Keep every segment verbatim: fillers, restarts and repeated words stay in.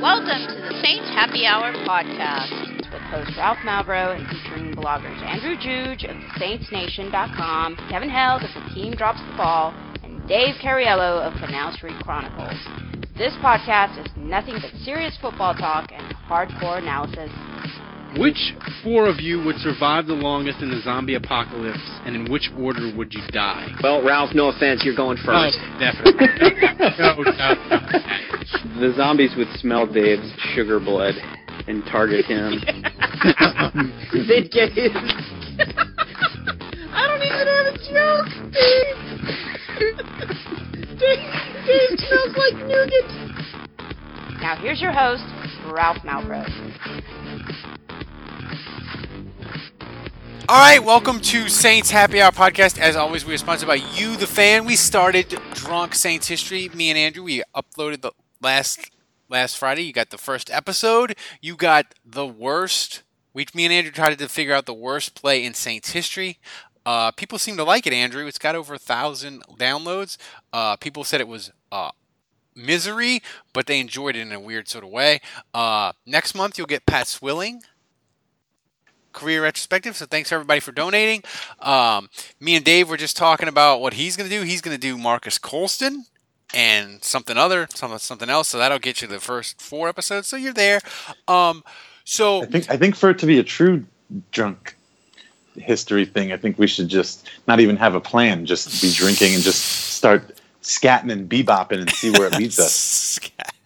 Welcome to the Saints Happy Hour podcast with host Ralph Malbrough and featuring bloggers Andrew Juge of Saints Nation dot com, Kevin Held of The Team Drops the Ball, and Dave Cariello of Canal Street Chronicles. This podcast is nothing but serious football talk and hardcore analysis. Which four of you would survive the longest in the zombie apocalypse, and in which order would you die? Well, Ralph, no offense, you're going first. Oh, definitely. no, no, no. The zombies would smell Dave's sugar blood and target him. They'd get his... I don't even have a joke, Dave. Dave, Dave smells like nougat. Now here's your host, Ralph Malbrough. All right, welcome to Saints Happy Hour podcast. As always, we are sponsored by you, the fan. We started Drunk Saints History. Me and Andrew, we uploaded the last last Friday. You got the first episode. You got the worst. We, me and Andrew tried to figure out the worst play in Saints history. Uh, people seem to like it, Andrew. It's got over a thousand downloads. Uh, people said it was uh, misery, but they enjoyed it in a weird sort of way. Uh, next month, you'll get Pat Swilling career retrospective, so thanks everybody for donating. Um, me and Dave were just talking about what he's going to do. He's going to do Marcus Colston and something other, something something else. So that'll get you the first four episodes. So you're there. Um, so I think I think for it to be a true drunk history thing, I think we should just not even have a plan. Just be drinking and just start scatting and bebopping and see where it leads us.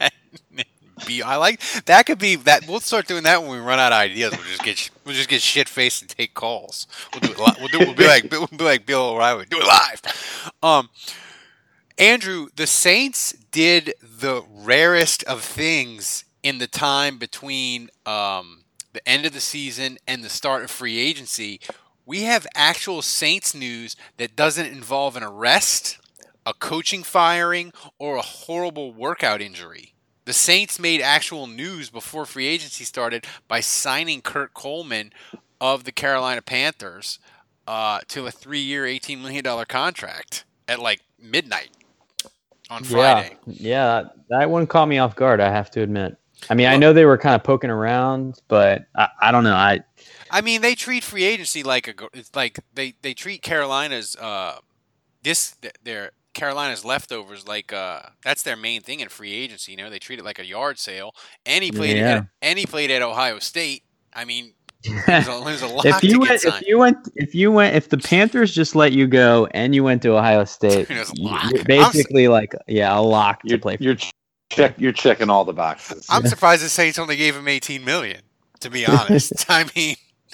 Be, I like that. Could be that. We'll start doing that when we run out of ideas. We'll just get we'll just get shit faced and take calls. We'll do it. Li- we'll do. We'll be like we'll be like Bill O'Reilly. Do it live. Um, Andrew, the Saints did the rarest of things in the time between um the end of the season and the start of free agency. We have actual Saints news that doesn't involve an arrest, a coaching firing, or a horrible workout injury. The Saints made actual news before free agency started by signing Kurt Coleman of the Carolina Panthers uh, to a three-year, eighteen million dollars contract at like midnight on Friday. Yeah, yeah, that one caught me off guard, I have to admit. I mean, well, I know they were kind of poking around, but I, I don't know. I I mean, they treat free agency like a it's like they, they treat Carolina's uh this their Carolina's leftovers like uh that's their main thing in free agency. You know, they treat it like a yard sale. And he played yeah. at, and he played at Ohio State. I mean, there's a, there's a lot if you to went, get signed. If you went, if you went, if the Panthers just let you go and you went to Ohio State, you're basically I'm, like yeah, a lock to you're, play. For. You're check, you're checking all the boxes. I'm surprised the Saints only gave him eighteen million. To be honest, I mean,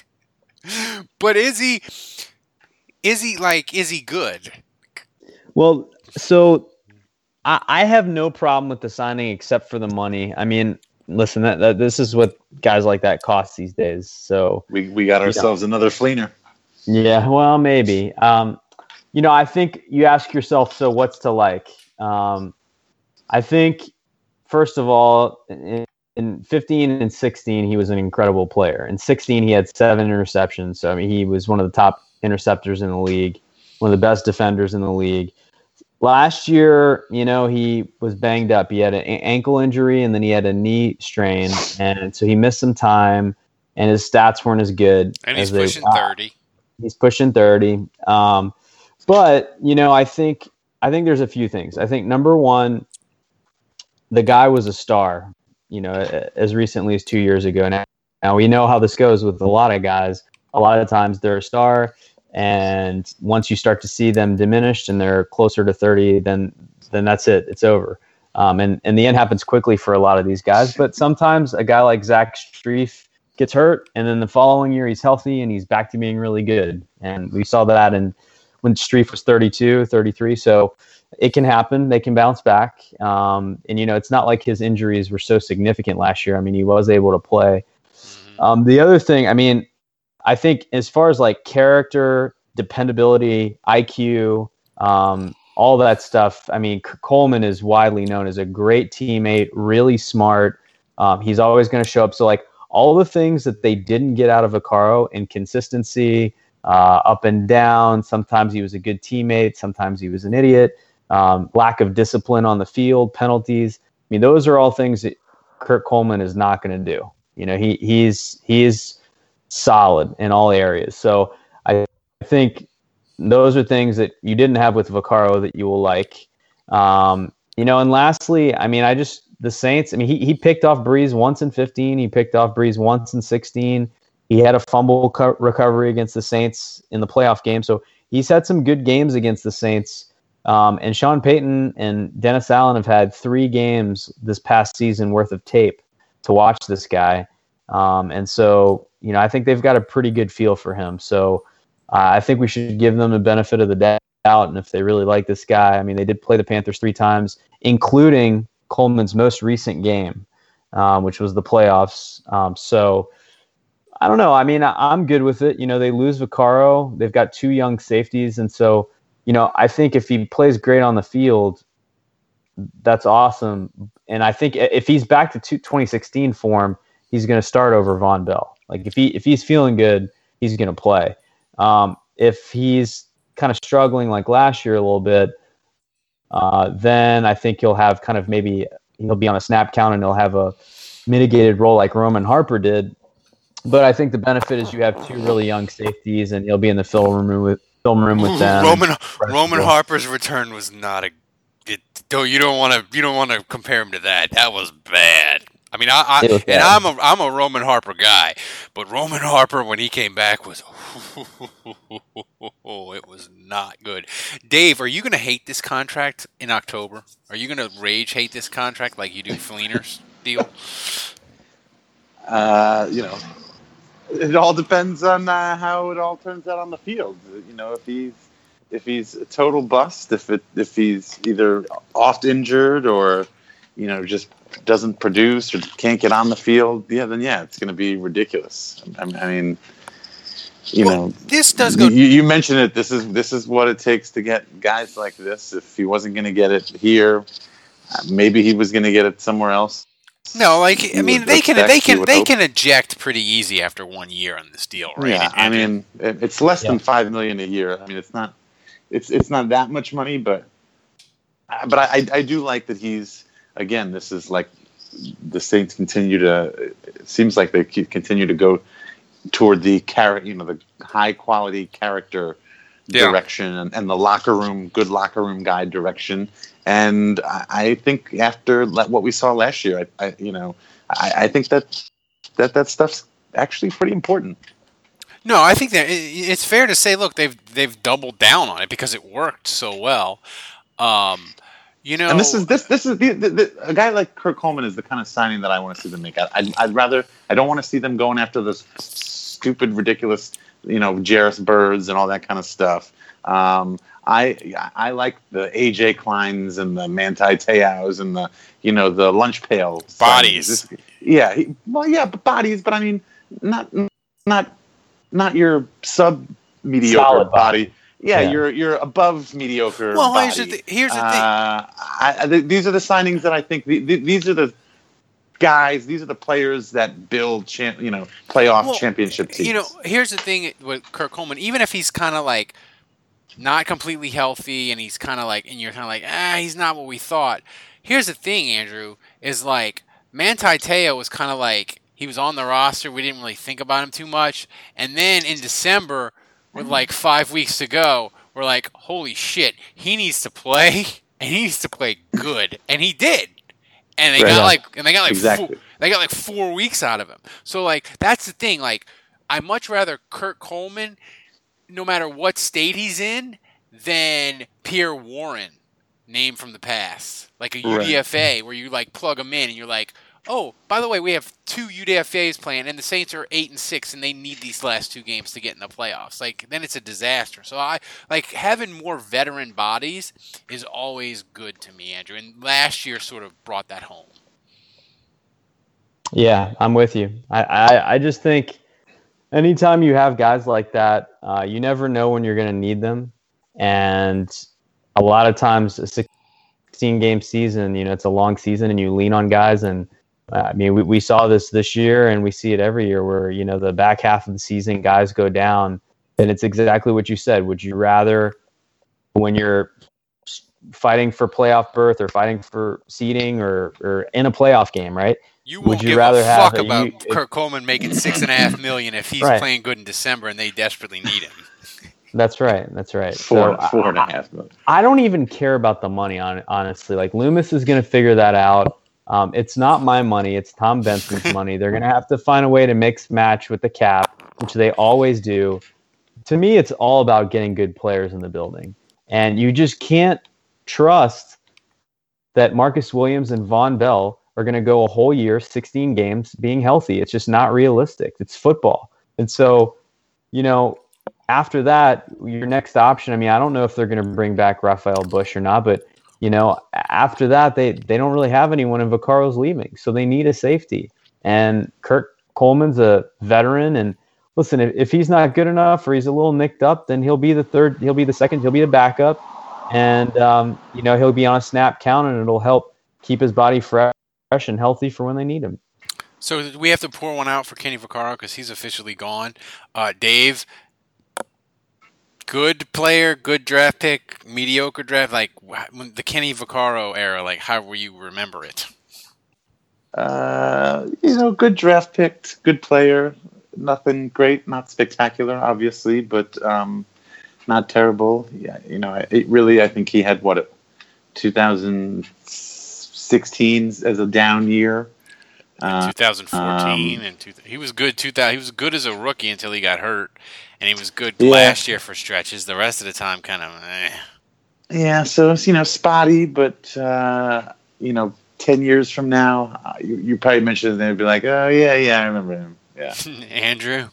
but is he? Is he like? Is he good? Well, so I, I have no problem with the signing except for the money. I mean, listen, that, that this is what guys like that cost these days. So we we got ourselves you know. another Fleener. Yeah, well, maybe. Um, you know, I think you ask yourself, so what's to like? Um, I think first of all, in, in fifteen and sixteen, he was an incredible player. In sixteen, he had seven interceptions. So I mean, he was one of the top interceptors in the league, one of the best defenders in the league. Last year, you know, he was banged up. He had an ankle injury and then he had a knee strain. And so he missed some time and his stats weren't as good. And he's as pushing they, thirty. He's pushing thirty. Um, but, you know, I think I think there's a few things. I think, number one, the guy was a star, you know, as recently as two years ago. Now, now we know how this goes with a lot of guys. A lot of times they're a star. And once you start to see them diminished and they're closer to thirty, then then that's it. It's over. Um, and, and the end happens quickly for a lot of these guys. But sometimes a guy like Zach Strief gets hurt, and then the following year he's healthy and he's back to being really good. And we saw that in, when Strief was thirty-two, thirty-three. So it can happen. They can bounce back. Um, and, you know, it's not like his injuries were so significant last year. I mean, he was able to play. Um, the other thing, I mean, I think as far as like character, dependability, I Q, um, all that stuff, I mean, Coleman is widely known as a great teammate, really smart. Um, he's always going to show up. So like all the things that they didn't get out of Vaccaro, inconsistency, uh, up and down. Sometimes he was a good teammate. Sometimes he was an idiot. Um, lack of discipline on the field, penalties. I mean, those are all things that Kurt Coleman is not going to do. You know, he he's he's solid in all areas. So I think those are things that you didn't have with Vaccaro that you will like. Um, you know, and lastly, I mean, I just the Saints. I mean, he he picked off Breeze once in fifteen. He picked off Breeze once in sixteen. He had a fumble co- recovery against the Saints in the playoff game. So he's had some good games against the Saints. Um, and Sean Payton and Dennis Allen have had three games this past season worth of tape to watch this guy. Um, and so, you know, I think they've got a pretty good feel for him. So uh, I think we should give them the benefit of the doubt. And if they really like this guy, I mean, they did play the Panthers three times, including Coleman's most recent game, um, which was the playoffs. Um, so I don't know. I mean, I, I'm good with it. You know, they lose Vaccaro. They've got two young safeties. And so, you know, I think if he plays great on the field, that's awesome. And I think if he's back to twenty sixteen form, he's going to start over Von Bell. Like if he if he's feeling good, he's going to play. Um, if he's kind of struggling like last year a little bit, uh, then I think he'll have kind of maybe he'll be on a snap count and he'll have a mitigated role like Roman Harper did. But I think the benefit is you have two really young safeties, and you'll be in the film room with film room with them. Roman Roman Harper's return was not a. It, don't you don't want to you don't want to compare him to that. That was bad. I mean, I, I and bad. I'm a I'm a Roman Harper guy, but Roman Harper when he came back was oh, it was not good. Dave, are you going to hate this contract in October? Are you going to rage hate this contract like you do Fleener's deal? Uh, you know. It all depends on uh, how it all turns out on the field. You know, if he's if he's a total bust, if it if he's either oft injured or you know just doesn't produce or can't get on the field, yeah, then yeah, it's going to be ridiculous. I, I mean, you well, know, this does go. You, you mentioned it. This is this is what it takes to get guys like this. If he wasn't going to get it here, uh, maybe he was going to get it somewhere else. No, like I mean, they can they can they can eject pretty easy after one year on this deal, right? Yeah, I mean, it's less than five million a year. I mean, it's not, it's it's not that much money, but, but I I do like that he's again. This is like the Saints continue to. It seems like they continue to go toward the character, you know, the high quality character yeah. direction and, and the locker room, good locker room guy direction. And I, I think after what we saw last year, I, I you know, I, I think that that that stuff's actually pretty important. No, I think that it's fair to say, look, they've they've doubled down on it because it worked so well. Um, you know, and this is this this is the, the, the, a guy like Kurt Coleman is the kind of signing that I want to see them make. I, I'd, I'd rather I don't want to see them going after this stupid, ridiculous, you know, Jarris Birds and all that kind of stuff. Um, I I like the A J Kleins and the Manti Te'os and the you know the lunch pail bodies. This, yeah, he, well, yeah, but bodies. But I mean, not not not your sub mediocre body. Yeah, yeah, you're you're above mediocre. Well, body. here's the th- here's the thing. Uh, I, th- these are the signings that I think the, the, these are the guys. These are the players that build champ, you know playoff well, championship teams. You know, here's the thing with Kurt Coleman. Even if he's kind of like. Not completely healthy, and he's kind of like, and you're kind of like, ah, he's not what we thought. Here's the thing, Andrew, is like Manti Te'o was kind of like he was on the roster. We didn't really think about him too much, and then in December, with like five weeks to go, we're like, holy shit, he needs to play, and he needs to play good, and he did, and they right got on. like, and they got like, exactly. four, they got like four weeks out of him. So like, that's the thing. Like, I much rather Kurt Coleman. No matter what state he's in, than Pierre Warren, name from the past. Like a U D F A, right. where you like plug them in and you're like, oh, by the way, we have two U D F As playing, and the Saints are eight and six, and they need these last two games to get in the playoffs. Like, then it's a disaster. So I like having more veteran bodies is always good to me, Andrew. And last year sort of brought that home. Yeah, I'm with you. I, I, I just think. Anytime you have guys like that, uh, you never know when you're going to need them. And a lot of times a sixteen-game season, you know, it's a long season and you lean on guys. And, uh, I mean, we, we saw this this year and we see it every year where, you know, the back half of the season, guys go down. And it's exactly what you said. Would you rather, when you're fighting for playoff berth or fighting for seeding or, or in a playoff game, right? You Would won't you give rather a have fuck a- about you- Kurt Coleman making six and a half million if he's Right. playing good in December and they desperately need him. That's right. That's right. Four, So four and a I- half million. I don't even care about the money on honestly. Like Loomis is going to figure that out. Um, it's not my money. It's Tom Benson's money. They're going to have to find a way to mix match with the cap, which they always do. To me, it's all about getting good players in the building. And you just can't trust that Marcus Williams and Von Bell are going to go a whole year, sixteen games, being healthy. It's just not realistic. It's football. And so, you know, after that, your next option, I mean, I don't know if they're going to bring back Raphael Bush or not, but, you know, after that, they, they don't really have anyone, and Vaccaro's leaving. So they need a safety. And Kurt Coleman's a veteran. And listen, if, if he's not good enough or he's a little nicked up, then he'll be the third, he'll be the second, he'll be the backup. And, um, you know, he'll be on a snap count, and it'll help keep his body fresh and healthy for when they need him. So do we have to pour one out for Kenny Vaccaro because he's officially gone? Uh, Dave, good player, good draft pick, mediocre draft. Like when the Kenny Vaccaro era, like how will you remember it? Uh, you know, good draft pick, good player. Nothing great, not spectacular, obviously, but um, not terrible. Yeah, you know, it really, I think he had what, two thousand sixteen as a down year. Uh, twenty fourteen um, and two, he was good. two thousand, he was good as a rookie until he got hurt, and he was good Yeah. last year for stretches. The rest of the time, kind of. Eh. Yeah, so it's, you know, spotty, but uh, you know, ten years from now, uh, you, you probably mentioned it, and they'd be like, "Oh yeah, yeah, I remember him." Yeah. Andrew.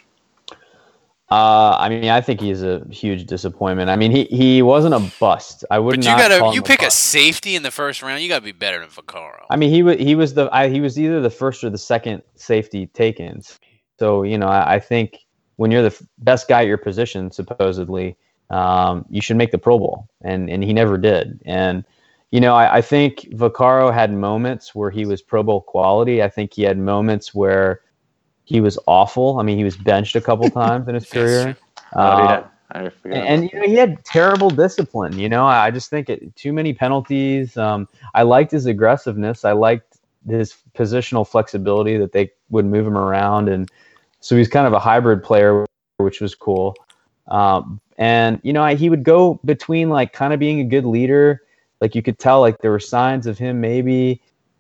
Uh, I mean, I think he's a huge disappointment. I mean, he, he wasn't a bust. I would But you not gotta, call him you pick a bust. safety in the first round. You gotta be better than Vaccaro. I mean, he was he was the I, he was either the first or the second safety taken. So you know, I, I think when you're the f- best guy at your position, supposedly, um, you should make the Pro Bowl, and and he never did. And you know, I, I think Vaccaro had moments where he was Pro Bowl quality. I think he had moments where he was awful. I mean, he was benched a couple times in his career. Oh, Uh, yeah. I forgot. And, and you know, he had terrible discipline. You know, I just think it, too many penalties. Um, I liked his aggressiveness. I liked his positional flexibility that they would move him around, and so he's kind of a hybrid player, which was cool. Um, and you know, I, he would go between like kind of being a good leader, like you could tell like there were signs of him maybe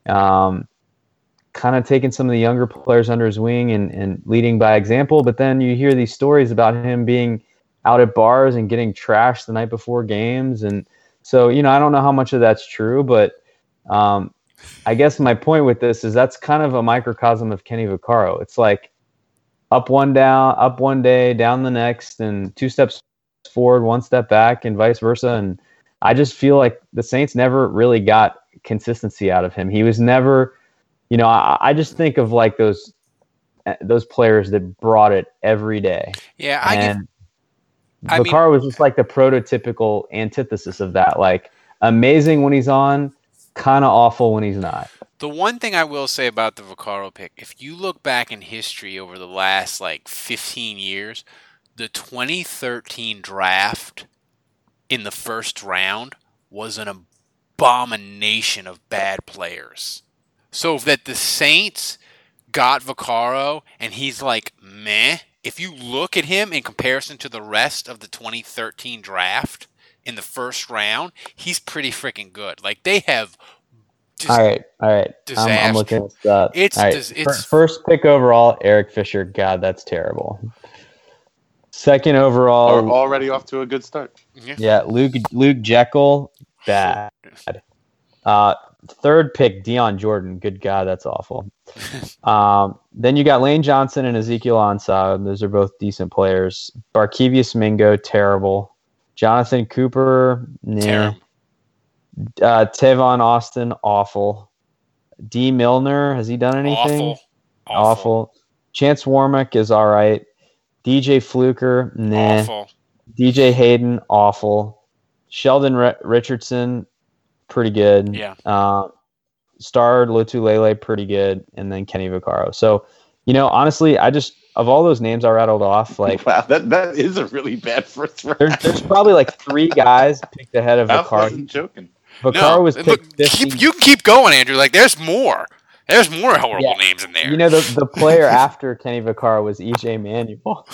um, kind of taking some of the younger players under his wing and, and leading by example. But then you hear these stories about him being out at bars and getting trashed the night before games. And so, you know, I don't know how much of that's true, but um, I guess my point with this is that's kind of a microcosm of Kenny Vaccaro. It's like up one down, up one day, down the next, and two steps forward, one step back, and vice versa. And I just feel like the Saints never really got consistency out of him. He was never, you know, I, I just think of like those those players that brought it every day. Yeah, I give, And I mean- Vaccaro was just like the prototypical antithesis of that. Like amazing when he's on, kind of awful when he's not. the one thing I will say about the Vaccaro pick, if you look back in history over the last like fifteen years, the twenty thirteen draft in the first round was an abomination of bad players. So that the Saints got Vaccaro and he's like, meh. If you look at him in comparison to the rest of the twenty thirteen draft in the first round, he's pretty freaking good. Like they have just, All right, all right. I'm, disaster. I'm looking this up. It's All right. dis- it's- Fir- First pick overall, Eric Fisher. God, that's terrible. Second overall, Are already off to a good start. yeah. yeah, Luke Luke Jekyll. Bad. Uh, third pick, Deion Jordan. Good God, that's awful. Um, then you got Lane Johnson and Ezekiel Ansah. Those are both decent players. Barkevius Mingo, terrible. Jonathan Cooper, nah. Terrible. Uh, Tavon Austin, awful. D. Milner, has he done anything? Awful. Awful. Chance Warmack is all right. D J Fluker, nah. Awful. D J Hayden, awful. Sheldon R- Richardson, pretty good. Yeah. Uh, Star Lotulele, pretty good. And then Kenny Vaccaro. So, you know, honestly, I just of all those names I rattled off, like wow, that that is a really bad first round. there's there's probably like three guys picked ahead of Ralph Vaccaro. wasn't joking. Vaccaro No, was look, picked fifty. keep, you can keep going, Andrew. Like, there's more. There's more horrible Yeah. names in there. You know, the the player after Kenny Vaccaro was E J Manuel.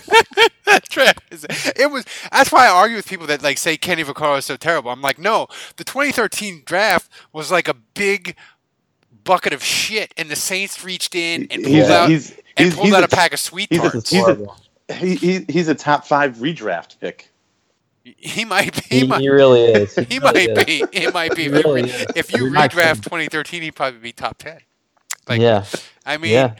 Travis, it was. That's why I argue with people that like say Kenny Vaccaro is so terrible. I'm like, no, the twenty thirteen draft was like a big bucket of shit, and the Saints reached in and pulled He's a- out he's- and he's- pulled he's out a- a pack of sweet he's a- tarts. he's a- Horrible. He, he he's a top five redraft pick. He might be. He, He, might, he really is. he really might is. be. It might be. He If you, really re- is. if you He might redraft be. twenty thirteen, he'd probably be top ten. Like, Yeah, I mean, yeah.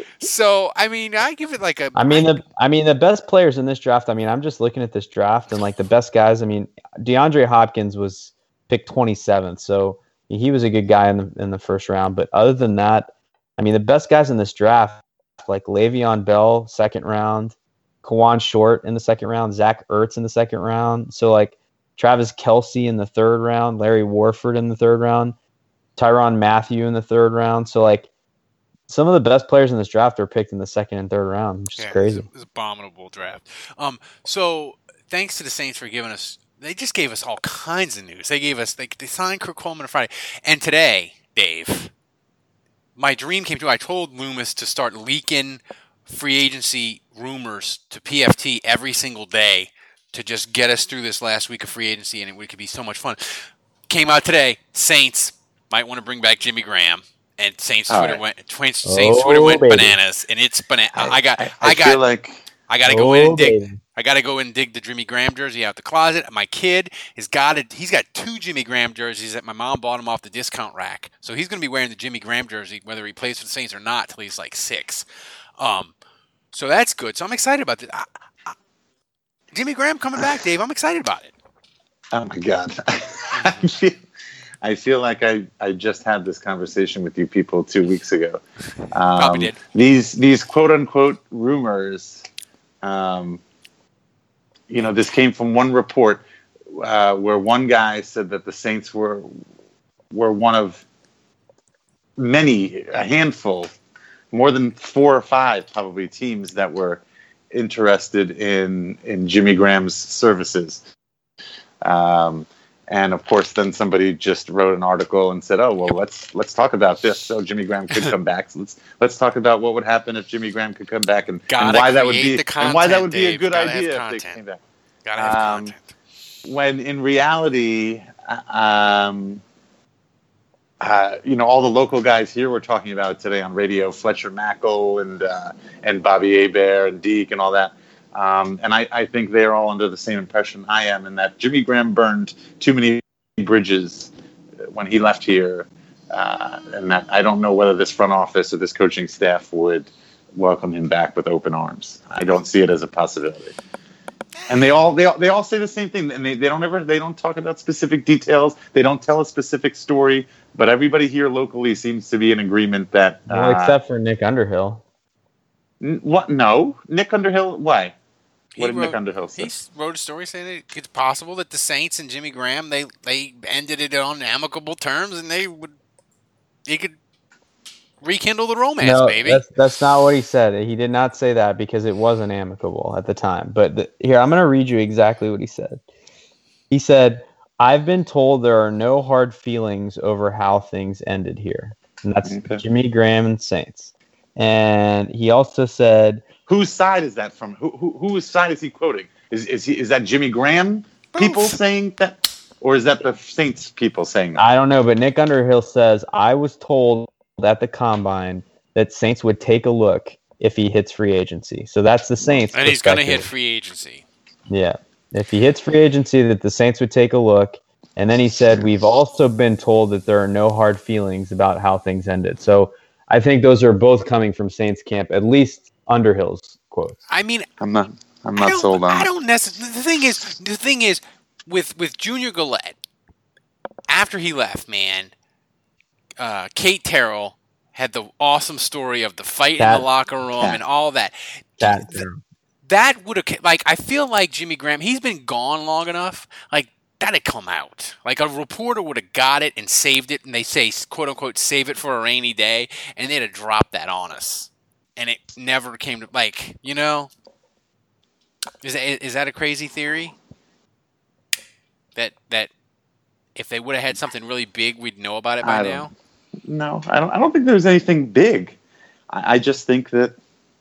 so I mean, I give it like a. I mean the I mean the best players in this draft. I mean, I'm just looking at this draft and like the best guys. I mean, DeAndre Hopkins was picked twenty-seventh, so he was a good guy in the in the first round. But other than that, I mean, the best guys in this draft, like Le'Veon Bell, second round, Kawan Short in the second round, Zach Ertz in the second round. So like Travis Kelce in the third round, Larry Warford in the third round, Tyrann Mathieu in the third round. So like some of the best players in this draft are picked in the second and third round, which is Yeah, crazy. It was an abominable draft. Um, so thanks to the Saints for giving us. They just gave us all kinds of news. They gave us. They, they signed Kirk Coleman on Friday, and today, Dave, my dream came true. I told Loomis to start leaking free agency rumors to P F T every single day to just get us through this last week of free agency, and it could be so much fun. Came out today. Saints might want to bring back Jimmy Graham. And Saints All Twitter right. went. Saints Twitter Oh, went baby. bananas, and it's banana. I, got. I, I, I got. feel like I got to go in Oh, and dig. baby. I got to go in and dig the Jimmy Graham jersey out the closet. My kid has got it. He's got two Jimmy Graham jerseys that my mom bought him off the discount rack. So he's going to be wearing the Jimmy Graham jersey whether he plays for the Saints or not till he's like six. Um, so that's good. So I'm excited about this. I, I, Jimmy Graham coming back, Dave. I'm excited about it. oh my god, I feel I feel like I, I just had this conversation with you people two weeks ago. Um, Probably did. These these quote unquote rumors. Um, you know, this came from one report uh, where one guy said that the Saints were were one of many, a handful, more than four or five probably teams that were interested in in Jimmy Graham's services. Um, and of course, then somebody just wrote an article and said, "Oh, well, let's let's talk about this. So Jimmy Graham could come back. So let's let's talk about what would happen if Jimmy Graham could come back, and, and Gotta why that would create be the and why that content, would be a Dave. good Gotta have idea if content. they came back." Gotta have Um, content. When in reality, uh, um, uh, you know, all the local guys here were talking about it today on radio, Fletcher Mackel and uh, and Bobby Hebert and Deke and all that. Um, and I, I think they're all under the same impression I am, in that Jimmy Graham burned too many bridges when he left here, uh, and that I don't know whether this front office or this coaching staff would welcome him back with open arms. I don't see it as a possibility. And they all they all, they all say the same thing, and they, they don't ever they don't talk about specific details. They don't tell a specific story, but everybody here locally seems to be in agreement that. Well, Uh, except for Nick Underhill. n- what? No, Nick Underhill. Why? What did He Nick wrote- Underhill say? He wrote a story saying that it's possible that the Saints and Jimmy Graham they they ended it on amicable terms, and they would he could rekindle the romance, No, baby. that's that's not what he said. He did not say that because it wasn't amicable at the time. But the, here, I'm going to read you exactly what he said. He said, "I've been told there are no hard feelings over how things ended here." And that's Okay. Jimmy Graham and Saints. And he also said, Whose side is that from? Who, who whose side is he quoting? Is is he is that Jimmy Graham people Both. saying that, or is that the Saints people saying that? I don't know, but Nick Underhill says, "I was told at the combine that Saints would take a look if he hits free agency." So that's the Saints. and he's going to hit perspective. free agency. Yeah. If he hits free agency, that the Saints would take a look. And then he said, "We've also been told that there are no hard feelings about how things ended." So I think those are both coming from Saints camp, at least Underhill's quotes. I mean, I'm not. I'm I not don't, sold on. I it. don't necessarily. The thing is, the thing is, with with Junior Gillette, after he left, man, uh, Kate Terrell had the awesome story of the fight That- in the locker room that- and all that. That, Th- that would have like I feel like Jimmy Graham. He's been gone long enough. Like that had come out. Like a reporter would have got it and saved it, and they say quote unquote save it for a rainy day, and they'd have dropped that on us. and it never came to like you know. Is that is that a crazy theory? That that if they would have had something really big, we'd know about it by I now. No, I don't. I don't think there's anything big. I, I just think that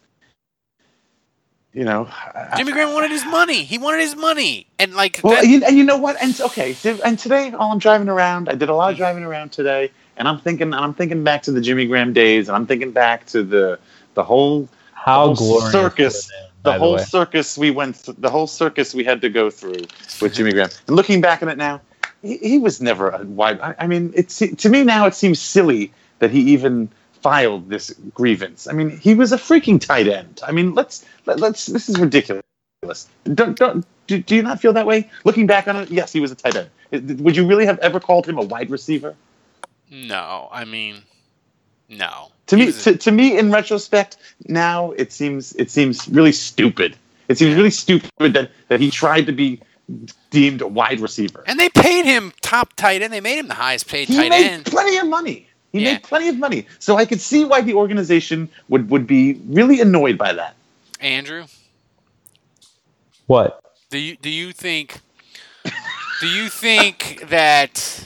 you know, Jimmy Graham wanted his money. He wanted his money, and like well, that, you, and you know what? And okay, and today, while I'm driving around, I did a lot of driving around today, and I'm thinking, I'm thinking back to the Jimmy Graham days, and I'm thinking back to the the whole How the whole glorious circus. were they, The by the whole way. circus we went, th- the whole circus we had to go through with Jimmy Graham. And looking back on it now, he, he was never a wide. I, I mean, it's to me now it seems silly that he even filed this grievance. I mean, he was a freaking tight end. I mean, let's let, let's. This is ridiculous. Don't don't do, do you not feel that way? Looking back on it, yes, he was a tight end. Would you really have ever called him a wide receiver? no, I mean, no. To He me, was a- to, to me, in retrospect, now it seems it seems really stupid. It seems really stupid that, that he tried to be deemed a wide receiver. and they paid him top tight end. They made him the highest paid He tight made end. plenty of money. He Yeah. made plenty of money. So I could see why the organization would, would be really annoyed by that. Andrew, What? do you do you think do you think that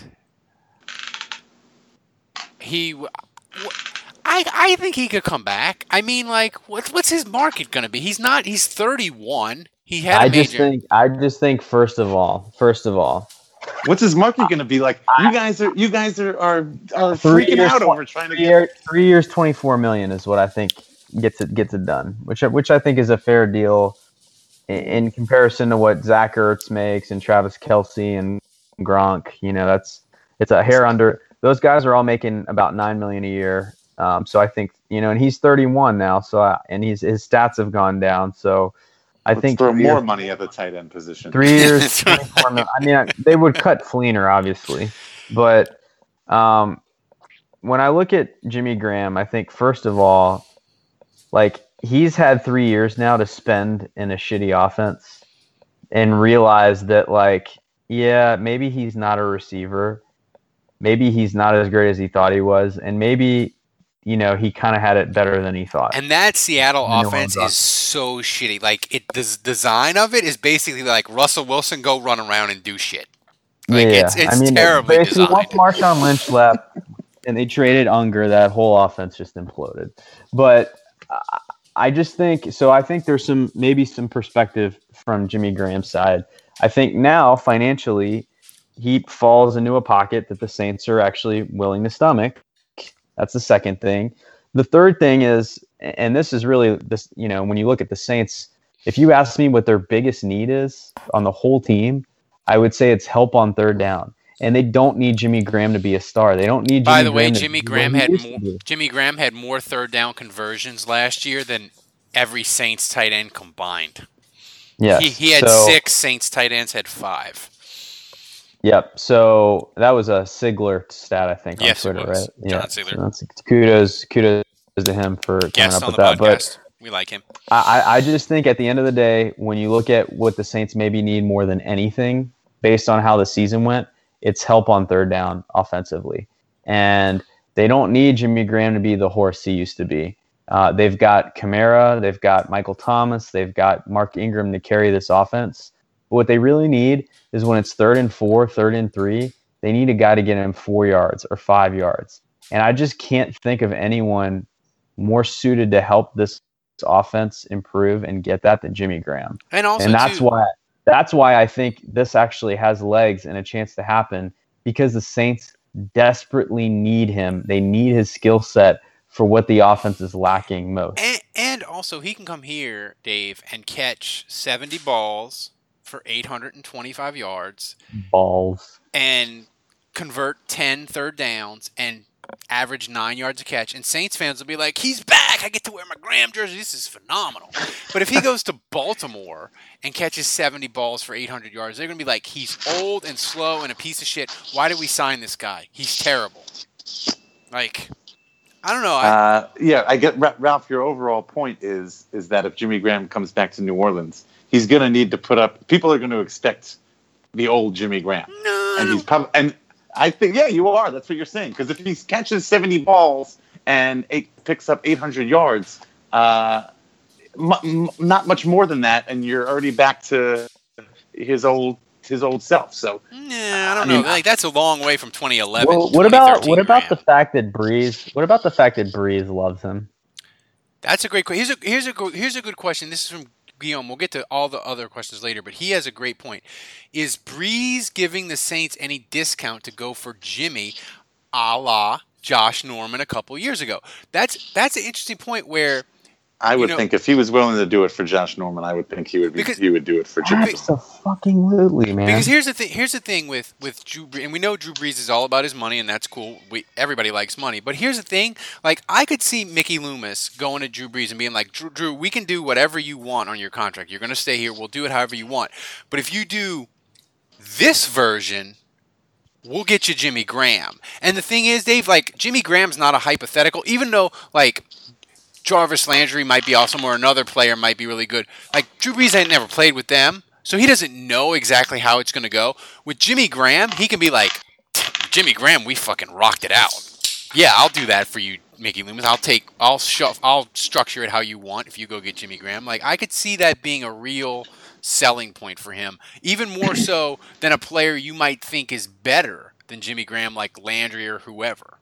he? w- w- I I think he could come back. I mean, like, what's what's his market going to be? He's not. He's thirty-one. He had a I major. just think I just think first of all, first of all, What's his market going to be like? You guys are you guys are are, are Three freaking years, out tw- over trying to three, get. year, three years, twenty-four million is what I think gets it gets it done, which I- which I think is a fair deal in, in comparison to what Zach Ertz makes and Travis Kelce and Gronk. You know, that's it's a hair under. Those guys are all making about nine million a year. Um, so I think you know, and he's thirty-one now. So I, and he's his stats have gone down. So I Let's think throw three more years- money at the tight end position. Three years, twenty-four million. I mean, I, they would cut Fleener, obviously, but um, when I look at Jimmy Graham, I think first of all, like he's had three years now to spend in a shitty offense, and realize that, like, yeah, maybe he's not a receiver, maybe he's not as great as he thought he was, and maybe you know he kind of had it better than he thought. And that Seattle No offense one's is so shitty. Like it, the s- design of it is basically like Russell Wilson go run around and do shit. Like yeah, it's it's I mean, terribly basically, designed. once Marshawn Lynch left and they traded Unger, that whole offense just imploded. But I- I just think so. I think there's some maybe some perspective from Jimmy Graham's side. I think now financially, he falls into a pocket that the Saints are actually willing to stomach. That's the second thing. The third thing is, and this is really this, you know, when you look at the Saints, if you ask me what their biggest need is on the whole team, I would say it's help on third down. And they don't need Jimmy Graham to be a star. They don't need Jimmy By the way, Graham to Jimmy be Graham what he had used to more, be. Jimmy Graham had more third down conversions last year than every Saints tight end combined. Yes. He, he had so, six. Saints tight ends had five. Yep. So that was a Sigler stat, I think, on Yes, it Twitter, was. right? John yeah. Sigler. So that's, kudos, kudos to him for coming Guest up on with the that. But podcast. We like him. I, I just think at the end of the day, when you look at what the Saints maybe need more than anything, based on how the season went, it's help on third down offensively. And they don't need Jimmy Graham to be the horse he used to be. Uh, they've got Kamara, they've got Michael Thomas, they've got Mark Ingram to carry this offense. But what they really need is when it's third and four, third and three, they need a guy to get him four yards or five yards. And I just can't think of anyone more suited to help this offense improve and get that than Jimmy Graham. And also, and that's too, why that's why I think this actually has legs and a chance to happen, because the Saints desperately need him. They need his skill set for what the offense is lacking most. And, and also, he can come here, Dave, and catch seventy balls for eight hundred twenty-five yards Balls. and convert ten third downs and average nine yards a catch. And Saints fans will be like, he's back. I get to wear my Graham jersey. This is phenomenal. But if he goes to Baltimore and catches seventy balls for eight hundred yards, they're going to be like, he's old and slow and a piece of shit. Why did we sign this guy? He's terrible. Like, I don't know. I, Uh, yeah, I get Ra- Ralph. Your overall point is is that if Jimmy Graham comes back to New Orleans, he's going to need to put up. People are going to expect the old Jimmy Graham, no, and he's probably. And I think, yeah, you are. That's what you're saying. Because if he catches seventy balls and eight, picks up eight hundred yards, Uh, m- m- not much more than that, and you're already back to his old his old self. So Yeah, I don't I know. mean, like that's a long way from twenty eleven. Well, what about what about Graham. the fact that Breeze? What about the fact that Breeze loves him? That's a great question. Here's a here's a go- here's a good question. This is from Guillaume. We'll get to all the other questions later, but he has a great point. Is Breeze giving the Saints any discount to go for Jimmy, a la Josh Norman a couple years ago? That's that's an interesting point where I would you know, think if he was willing to do it for Josh Norman, I would think he would be, because, he would do it for Jimmy. Absolutely, man. Because here's the thing. Here's the thing with with Drew Brees, and we know Drew Brees is all about his money, and that's cool. We everybody likes money. But here's the thing. Like I could see Mickey Loomis going to Drew Brees and being like, Drew, Drew, we can do whatever you want on your contract. You're going to stay here. We'll do it however you want. But if you do this version, we'll get you Jimmy Graham. And the thing is, Dave, like Jimmy Graham's not a hypothetical, even though like Jarvis Landry might be awesome or another player might be really good. Like Drew Brees ain't never played with them, so he doesn't know exactly how it's going to go. With Jimmy Graham, he can be like, Jimmy Graham, we fucking rocked it out. Yeah, I'll do that for you, Mickey Loomis. I'll take, I'll shuff, I'll structure it how you want if you go get Jimmy Graham. Like I could see that being a real selling point for him, even more so than a player you might think is better than Jimmy Graham, like Landry or whoever.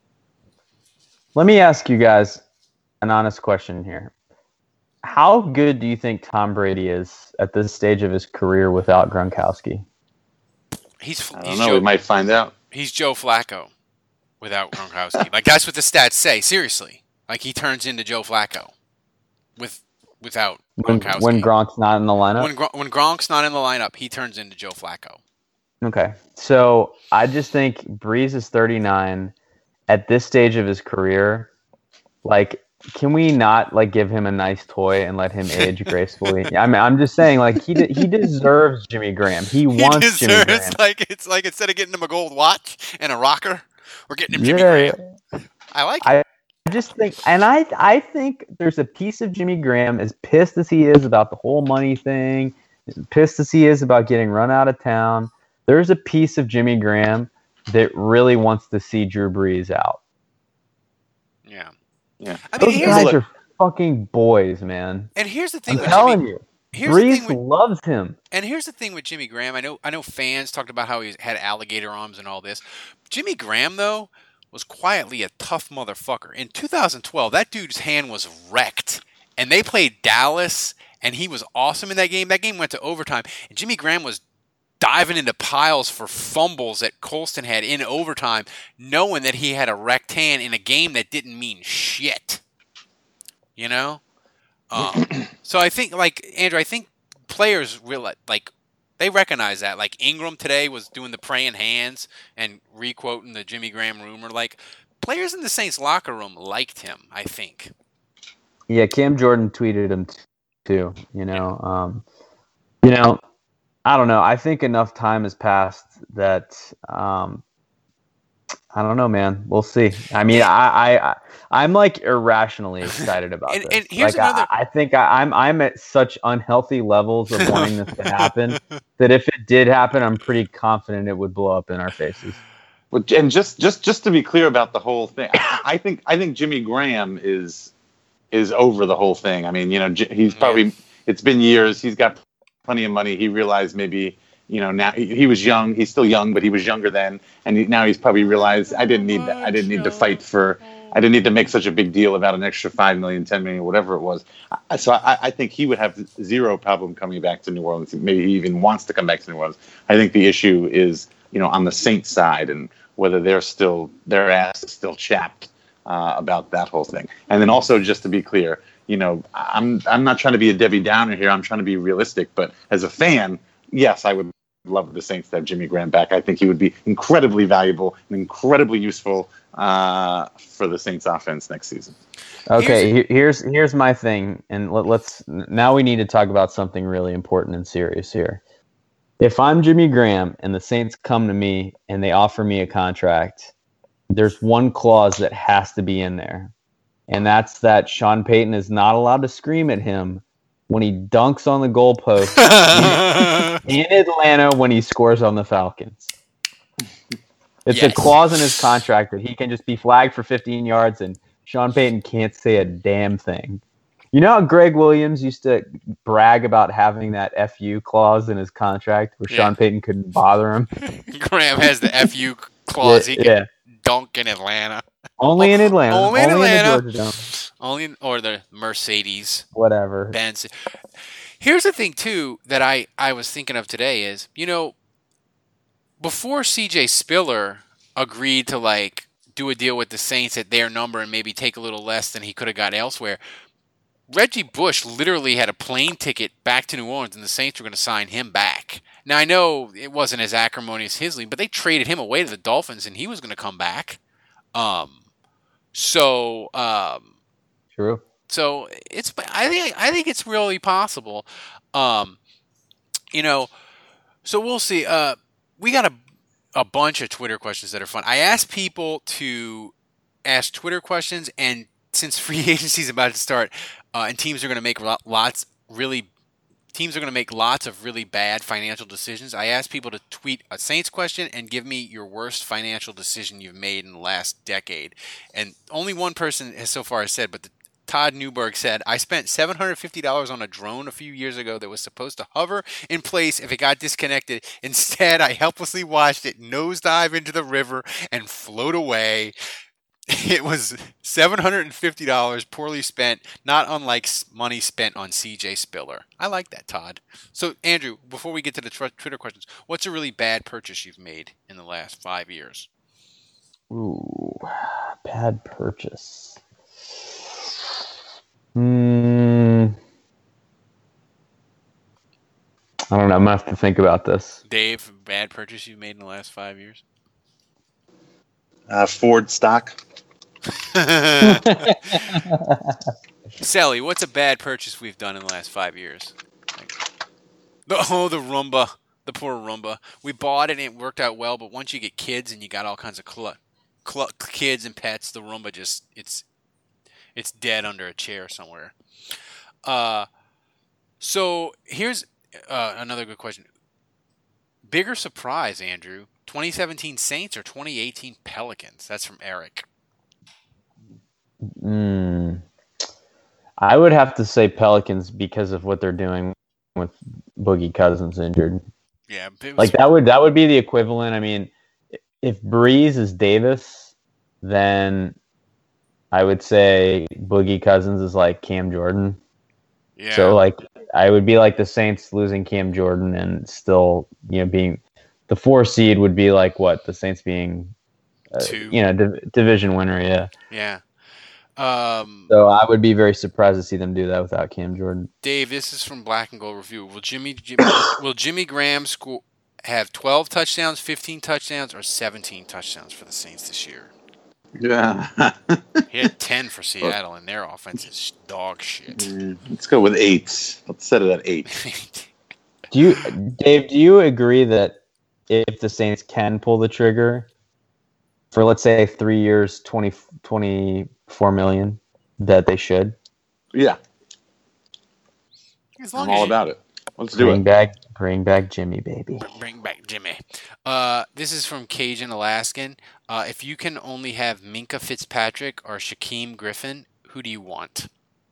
Let me ask you guys an honest question here. How good do you think Tom Brady is at this stage of his career without Gronkowski? He's, I don't he's know. Joe, We might find out. He's Joe Flacco without Gronkowski. Like that's what the stats say. Seriously, like he turns into Joe Flacco with without When, Gronkowski. when Gronk's not in the lineup? when, Gron- when Gronk's not in the lineup, he turns into Joe Flacco. Okay. So I just think Breeze is thirty-nine at this stage of his career. Like, can we not like give him a nice toy and let him age gracefully? I mean, I'm just saying, like he de- he deserves Jimmy Graham. He, He wants Jimmy deserves Graham. like it's like instead of getting him a gold watch and a rocker, we're getting him Jimmy Yeah, Graham. I like it. I I just think, and I I think there's a piece of Jimmy Graham, as pissed as he is about the whole money thing, as pissed as he is about getting run out of town. There's a piece of Jimmy Graham that really wants to see Drew Brees out. Yeah. Yeah. I mean, Those here's, guys are fucking boys, man. and here's the thing I'm with telling Jimmy. you, Here's the Brees thing with, loves him. and here's the thing with Jimmy Graham. I know I know fans talked about how he had alligator arms and all this. Jimmy Graham though was quietly a tough motherfucker. In two thousand twelve, that dude's hand was wrecked, and they played Dallas, and he was awesome in that game. That game went to overtime, and Jimmy Graham was diving into piles for fumbles that Colston had in overtime, knowing that he had a wrecked hand in a game that didn't mean shit. You know? Um, so I think, like, Andrew, I think players realize, like, they recognize that. Like, Ingram today was doing the praying hands and re-quoting the Jimmy Graham rumor. Like, players in the Saints locker room liked him, I think. Yeah, Cam Jordan tweeted him t- too. You know, um, you know, I don't know. I think enough time has passed that um, I don't know, man. We'll see. I mean, I, I, I I'm like irrationally excited about And- this. and here's like, another- I, I think I, I'm I'm at such unhealthy levels of wanting this to happen that if it did happen, I'm pretty confident it would blow up in our faces. Well, and just just just to be clear about the whole thing, I, I think I think Jimmy Graham is is over the whole thing. I mean, you know, J- he's probably it's been years. He's got plenty of money. He realized maybe, you know, now he, he was young. He's still young, but he was younger then, and he, now he's probably realized I didn't need that. I didn't need to fight for. I didn't need to make such a big deal about an extra five million, ten million, whatever it was. I, so I, I think he would have zero problem coming back to New Orleans. Maybe he even wants to come back to New Orleans. I think the issue is, you know, on the Saints side and whether they're still their ass is still chapped uh, about that whole thing. And then also, just to be clear, you know, I'm I'm not trying to be a Debbie Downer here. I'm trying to be realistic. But as a fan, yes, I would love the Saints to have Jimmy Graham back. I think he would be incredibly valuable and incredibly useful uh, for the Saints offense next season. Okay, here's here's, here's my thing, and let, let's now we need to talk about something really important and serious here. If I'm Jimmy Graham and the Saints come to me and they offer me a contract, there's one clause that has to be in there, and that's that Sean Payton is not allowed to scream at him when he dunks on the goalpost in, in Atlanta when he scores on the Falcons. It's Yes. a clause in his contract that he can just be flagged for fifteen yards and Sean Payton can't say a damn thing. You know how Greg Williams used to brag about having that F U clause in his contract where Yeah. Sean Payton couldn't bother him? Graham has the F U clause. Yeah, He can yeah. dunk in Atlanta. Only in Atlanta. Only in Atlanta. the Georgia Dome. Only in, or the Mercedes Whatever. Benz. Here's the thing, too, that I, I was thinking of today is, you know, before C J Spiller agreed to, like, do a deal with the Saints at their number and maybe take a little less than he could have got elsewhere, Reggie Bush literally had a plane ticket back to New Orleans, and the Saints were going to sign him back. Now, I know it wasn't as acrimonious as Hisley, but they traded him away to the Dolphins, and he was going to come back. Um, so, um, True. so it's. I think. I think it's really possible. Um, you know. So we'll see. Uh, we got a a bunch of Twitter questions that are fun. I asked people to ask Twitter questions, and since free agency is about to start, uh, and teams are going to make lots really. Teams are going to make lots of really bad financial decisions. I asked people to tweet a Saints question and give me your worst financial decision you've made in the last decade. And only one person has so far has said, but the, Todd Newberg said, I spent seven hundred fifty dollars on a drone a few years ago that was supposed to hover in place if it got disconnected. Instead, I helplessly watched it nosedive into the river and float away. It was seven hundred fifty dollars poorly spent, not unlike money spent on C J Spiller. I like that, Todd. So, Andrew, before we get to the tr- Twitter questions, what's a really bad purchase you've made in the last five years? Ooh, bad purchase. Hmm. I don't know. I'm going to have to think about this. Dave, bad purchase you've made in the last five years? Uh, Ford stock. Sally, what's a bad purchase we've done in the last five years? The, oh, the Roomba. The poor Roomba. We bought it and it worked out well, but once you get kids and you got all kinds of cl- cl- kids and pets, the Roomba just, it's it's dead under a chair somewhere. Uh, so here's uh, another good question. Bigger surprise, Andrew. twenty seventeen Saints or twenty eighteen Pelicans? That's from Eric. Mm, I would have to say Pelicans because of what they're doing with Boogie Cousins injured. Yeah, it was, Like that would that would be the equivalent. I mean, if Breeze is Davis, then I would say Boogie Cousins is like Cam Jordan. yeah. So like I would be like the Saints losing Cam Jordan and still, you know, being the four seed would be like what the Saints being, uh, Two. you know, div- division winner. Yeah. Yeah. Um, So I would be very surprised to see them do that without Cam Jordan. Dave, this is from Black and Gold Review. Will Jimmy, Jimmy will Jimmy Graham score have twelve touchdowns, fifteen touchdowns, or seventeen touchdowns for the Saints this year? Yeah. He had ten for Seattle, and their offense is dog shit. Mm, Let's go with eight. Let's set it at eight. Do you, Dave? Do you agree that if the Saints can pull the trigger for, let's say, three years, twenty, twenty-four million, that they should Yeah, As long I'm as all you- about it. Let's do bring it. back, bring back Jimmy, baby? Bring back Jimmy. Uh, this is from Cajun Alaskan. Uh, if you can only have Minka Fitzpatrick or Shaquem Griffin, who do you want?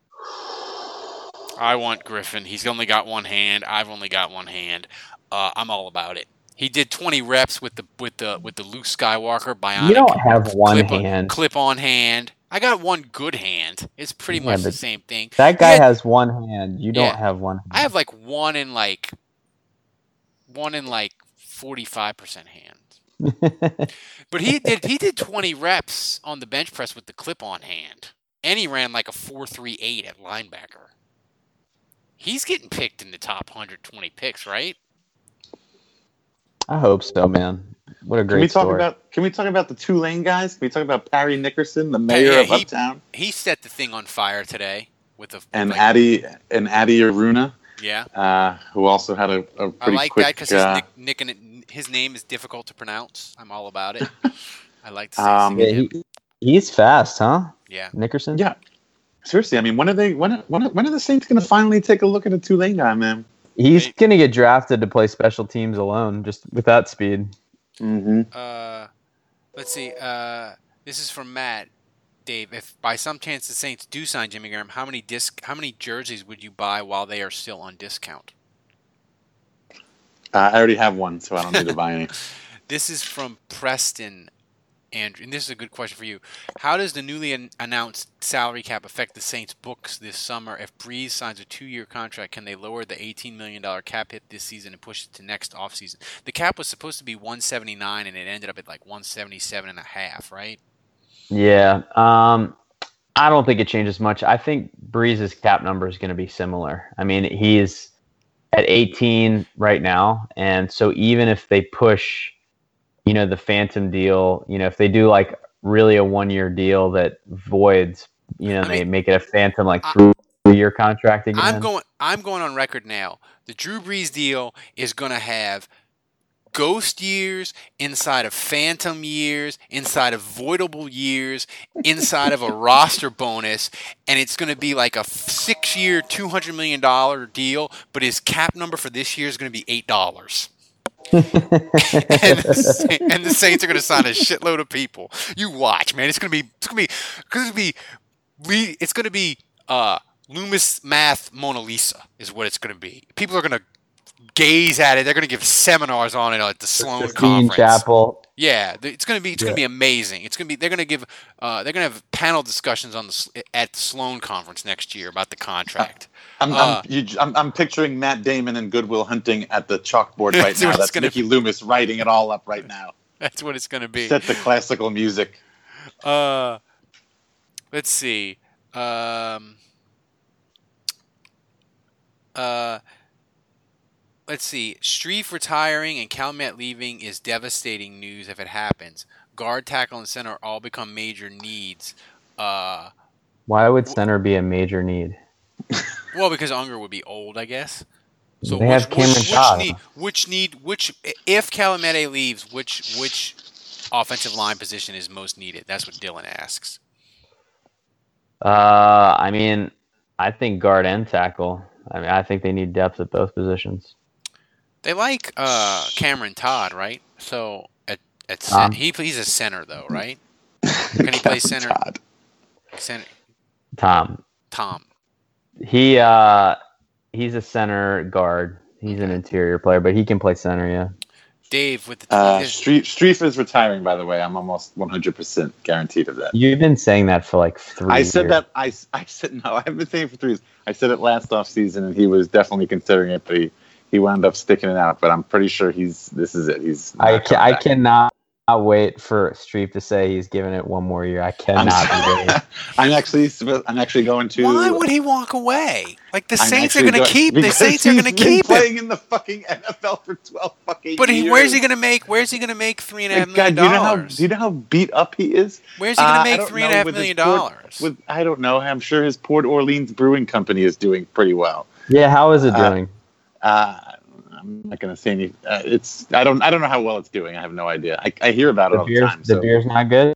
I want Griffin. He's only got one hand. I've only got one hand. Uh, I'm all about it. He did twenty reps with the with the with the Luke Skywalker bionic. You don't have one clip hand. clip on hand. I got one good hand. It's pretty Yeah, much the but same thing. That guy He had- has one hand. You don't Yeah. have one. I have like one in like one in like forty-five percent hand. Hand. But he did he did twenty reps on the bench press with the clip on hand. And he ran like a four three eight at linebacker. He's getting picked in the top one hundred twenty picks, right? I hope so, man. What a great Can we talk story. about? Can we talk about the Tulane guys? Can we talk about Parry Nickerson, the mayor yeah, of he- Uptown, He set the thing on fire today with a and like, Addy and Addy Aruna, yeah. uh, who also had a, a I pretty like quick. that because his, uh, nick, nick, his name is difficult to pronounce. I'm all about it. I like to say Um, Yeah, him. he, he's fast, huh? Yeah. Nickerson? yeah, seriously. I mean, when are they? When when when are the Saints going to finally take a look at a Tulane guy, man? He's They- going to get drafted to play special teams alone, just with that speed. Mm-hmm. Uh, let's see. Uh, this is from Matt. Dave, if by some chance the Saints do sign Jimmy Graham, how many disc, how many jerseys would you buy while they are still on discount? Uh, I already have one, so I don't need to buy any. This is from Preston, Andrew, and this is a good question for you. How does the newly an- announced salary cap affect the Saints' books this summer? If Breeze signs a two-year contract, can they lower the eighteen million dollars cap hit this season and push it to next offseason? The cap was supposed to be one seventy-nine, and it ended up at like one seventy-seven and a half, right? Yeah. Um, I don't think it changes much. I think Breeze's cap number is going to be similar. I mean, he's at eighteen right now, and so even if they push, you know, the phantom deal, you know, if they do like really a one-year deal that voids, you know, I they mean, make it a phantom like I- three-year contract again. I'm going. I'm going on record now. The Drew Brees deal is going to have ghost years inside of phantom years, inside of voidable years, inside of a roster bonus, and it's going to be like a six-year, two hundred million dollars deal. But his cap number for this year is going to be eight dollars. and, the, and the Saints are going to sign a shitload of people. You watch, man. It's going to be. It's going to be. It's going to be. It's going to be. Uh, Loomis Math Mona Lisa is what it's going to be. People are going to gaze at it. They're going to give seminars on it at the Sloan the Sistine Conference. Chapel. Yeah, it's going to be. It's Yeah. going to be amazing. It's going to be. They're going to give. Uh, they're going to have panel discussions on the at the Sloan Conference next year about the contract. I'm, Uh, I'm, you, I'm, I'm picturing Matt Damon and Good Will Hunting at the chalkboard right That's now. what it's That's gonna Mickey Loomis writing it all up right now. That's what it's going to be. Set the classical music. Uh, let's see. Um, uh, let's see. Streif retiring and Calmet leaving is devastating news if it happens. Guard, tackle, and center all become major needs. Uh, Why would center be a major need? well, because Unger would be old, I guess. So They which, have Cameron which, Todd. which need, which need, which if Calamete leaves, which which offensive line position is most needed? That's what Dylan asks. Uh, I mean, I think guard and tackle. I mean, I think they need depth at both positions. They like uh, Cameron Todd, right? So at at cen- Um, he he's a center though, right? Can he play center? Todd. Center Tom, Tom. he uh, he's a center guard. He's an interior player, but he can play center. Yeah. Dave with the Uh, team. Streif, Streif is retiring, by the way. I'm almost one hundred percent guaranteed of that. You've been saying that for like three. I said years. that. I, I said no. I've been saying it for three years. I said it last off season, and he was definitely considering it, but he, he wound up sticking it out. But I'm pretty sure he's. This is it. He's. not I ca- coming I back. cannot wait for Streep to say he's giving it one more year. I I'm, cannot be waiting. I'm actually. I'm actually going to. Why would he walk away? Like the I'm Saints are actually going to go- keep. The because Saints are he's going to been keep him. playing in the fucking N F L for twelve fucking But he, years. where's he going to make? Where's he going to make three and a half million God, do you know how dollars? do you know how beat up he is? Where's he going Uh, to I make don't three and a know, half with his million Port- dollars? With I don't know. I'm sure his Port Orleans Brewing Company is doing pretty well. Yeah, how is it Uh, doing? Uh, I'm not going to say any. Uh, it's I don't I don't know how well it's doing. I have no idea. I, I hear about it The all the beer's, time. the So beer's not good.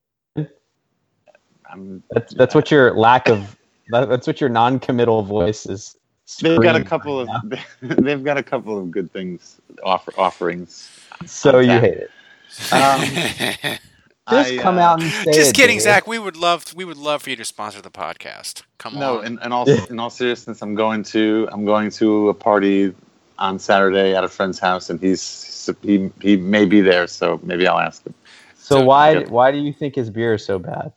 I'm, That's that's what your lack of. That, that's what your non-committal voice is. they've got a screaming couple right of they've got a couple of good things offer offerings. now. So you tap. hate it. Um, Just I, come uh, out and say Just it, kidding, Dave. Zach. We would love we would love for you to sponsor the podcast. Come No, on. in, in all in all seriousness, I'm going to I'm going to a party on Saturday at a friend's house, and he's he he may be there, so maybe I'll ask him. So, So- why yeah. why do you think his beer is so bad?